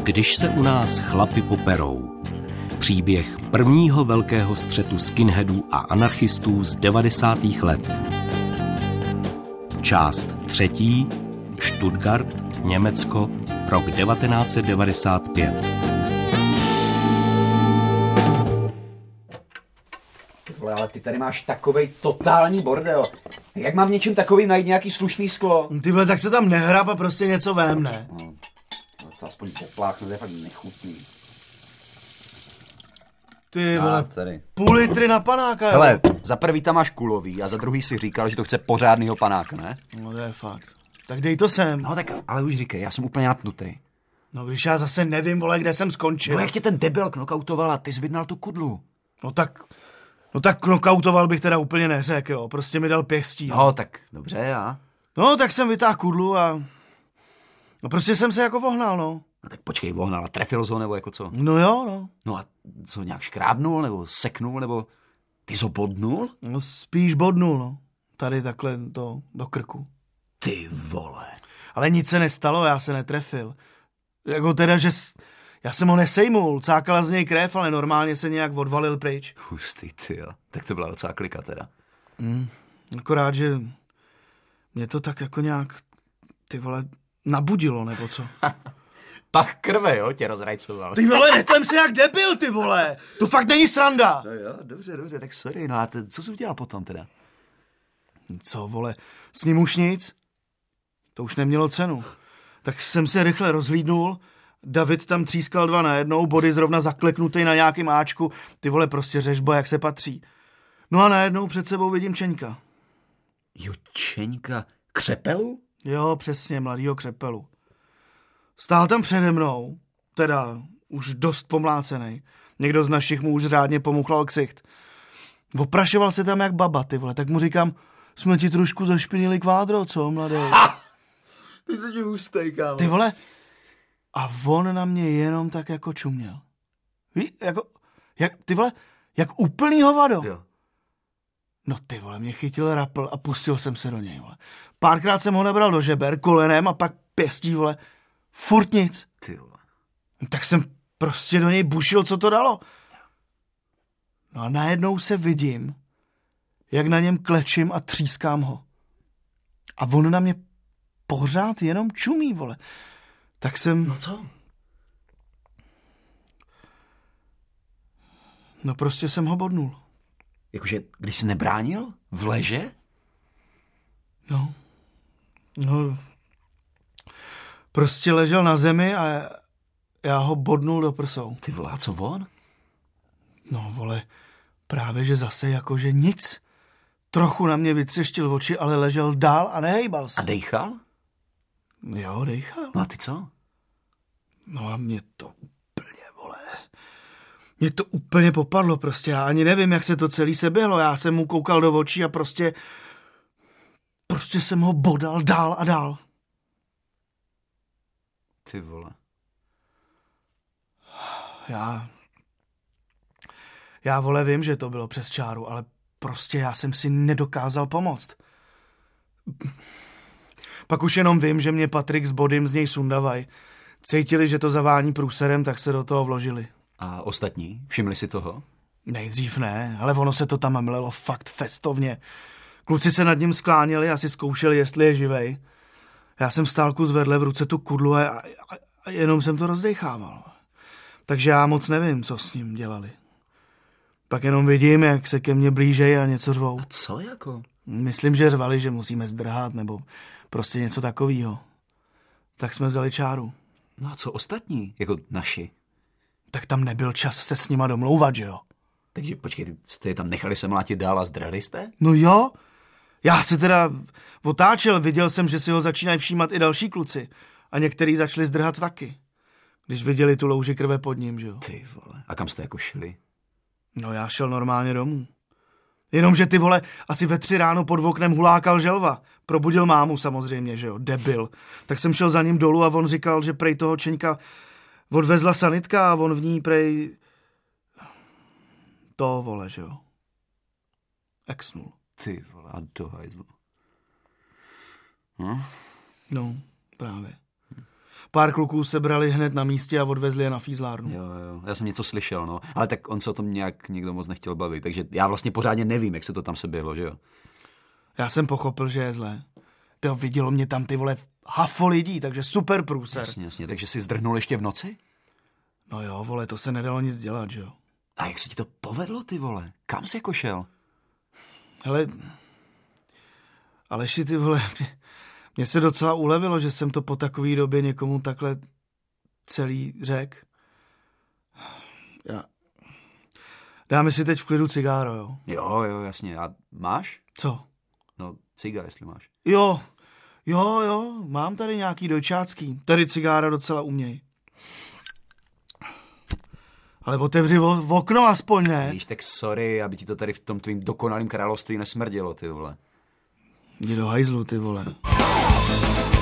Když se u nás chlapi poperou. Příběh prvního velkého střetu skinheadů a anarchistů z 90. let. Část 3. Stuttgart, Německo, rok 1995. Ale ty tady máš takovej totální bordel. Jak mám v něčem takovým najít nějaký slušný sklo? Tyhle, tak se tam nehrab a prostě něco vémne. No, to aspoň popláchnu, to je fakt nechutný. Ty vole, tady. půl litry na panáka, jo? Hele, za prvý tam máš kulový a za druhý si říkal, že to chce pořádnýho panáka, ne? No to je fakt. Tak dej to sem. No tak, ale už říkej, já jsem úplně napnutý. No když já zase nevím, vole, kde jsem skončil. No jak tě ten debil knockoutoval a ty jsi vydnal tu kudlu. No tak knockoutoval bych teda úplně neřekl, jo. Prostě mi dal pěstí. No tak, dobře, já. No tak jsem vytáhl kudlu a... No prostě jsem se jako vohnal, no. No tak počkej, vohnal a trefil jsi ho, nebo jako co? No jo, no. No a co, nějak škrábnul, nebo seknul, nebo ty jsi ho bodnul? No spíš bodnul, no. Tady takhle do krku. Ty vole. Ale nic se nestalo, já se netrefil. Jako teda, že... Já jsem ho nesejmul, cákala z něj krev, ale normálně se nějak odvalil pryč. Hustý, ty jo. Tak to byla docela klika teda. Akorát, že mě to tak jako nějak, ty vole, nabudilo, nebo co? Pach krve, jo, tě rozrajcoval. Ty vole, netlem se jak debil, ty vole! To fakt není sranda! No jo, dobře, tak sorry, no a co jsi udělal potom teda? Co, vole, s ním už nic? To už nemělo cenu. Tak jsem se rychle rozhlídnul, David tam třískal 2 najednou, body zrovna zakleknutý na nějakým áčku, ty vole, prostě řežba, jak se patří. No a najednou před sebou vidím Čeňka. Jo, Čeňka, Křepelu? Jo, přesně, mladýho Křepelu. Stál tam přede mnou, teda už dost pomlácenej. Někdo z našich mu už řádně pomuchlal ksicht. Oprašoval se tam jak baba, ty vole, tak mu říkám, jsme ti trošku zašpinili kvádro, co, mladý? Ty jsi ti hustej, kámo. Ty vole, a on na mě jenom tak jako čuměl. Ví, ty vole, jak úplný hovado. Jo. No ty vole, mě chytil rapl a pustil jsem se do něj, vole. Párkrát jsem ho nabral do žeber kolenem a pak pěstí, vole. Furt nic. Ty vole. Tak jsem prostě do něj bušil, co to dalo. No a najednou se vidím, jak na něm klečím a třískám ho. A on na mě pořád jenom čumí, vole. Tak jsem... No co? No prostě jsem ho bodnul. Jakože, když jsi nebránil? V leže? No. Prostě ležel na zemi a já ho bodnul do prsou. Ty vole, a co on? No vole, právě že zase jakože nic. Trochu na mě vytřeštil oči, ale ležel dál a nehejbal se. A dejchal? Jo, dejchal. No a ty co? No a mě to úplně popadlo prostě. Já ani nevím, jak se to celý seběhlo. Já jsem mu koukal do očí a prostě jsem ho bodal dál a dál. Ty vole. Já vole vím, že to bylo přes čáru, ale prostě já jsem si nedokázal pomoct. Pak už jenom vím, že mě Patrik s Bodym z něj sundavaj. Cítili, že to zavání průserem, tak se do toho vložili. A ostatní? Všimli si toho? Nejdřív ne, ale ono se to tam mlelo fakt festovně. Kluci se nad ním skláněli a si zkoušeli, jestli je živej. Já jsem stál kus vedle v ruce tu kudlu a jenom jsem to rozdechával. Takže já moc nevím, co s ním dělali. Pak jenom vidím, jak se ke mně blížej a něco řvou. A co jako? Myslím, že řvali, že musíme zdrhat, nebo prostě něco takového. Tak jsme vzali čáru. No a co ostatní? Jako naši? Tak tam nebyl čas se s nima domlouvat, že jo? Takže počkej, jste je tam nechali se mlátit dál a zdrhli jste? No jo. Já se teda otáčel, viděl jsem, že si ho začínají všímat i další kluci. A některý začali zdrhat taky. Když viděli tu louži krve pod ním, že jo? Ty vole, a kam jste jako šli? No já šel normálně domů. Jenomže ty vole, asi ve 3 ráno pod oknem hulákal želva. Probudil mámu samozřejmě, že jo, debil. Tak jsem šel za ním dolů a on říkal, že prej toho Čeňka odvezla sanitka a on v ní prej... To vole, že jo. Exnul. Ty vole, a do hajzlu. No, právě. Pár kluků se brali hned na místě a odvezli je na fízlárnu. Jo, já jsem něco slyšel, no. Ale tak on se o tom nějak nikdo moc nechtěl bavit, takže já vlastně pořádně nevím, jak se to tam seběhlo, že jo. Já jsem pochopil, že je zlé. To vidělo mě tam, ty vole, hafo lidí, takže super průser. Jasně, takže jsi zdrhnul ještě v noci? No jo, vole, to se nedalo nic dělat, že jo. A jak se ti to povedlo, ty vole? Kam jsi jako šel? Hele, Aleši, ty vole, mně se docela ulevilo, že jsem to po takové době někomu takhle celý řekl. Dáme si teď v klidu cigáro, jo? Jo, jasně. A máš? Co? No, ciga, jestli máš. Jo, mám tady nějaký dojčácký. Tady cigára docela uměj. Ale otevři okno aspoň, ne? Víš, tak sorry, aby ti to tady v tom tvým dokonalým království nesmrdilo, ty vole. Jdi do hajzlu, ty vole.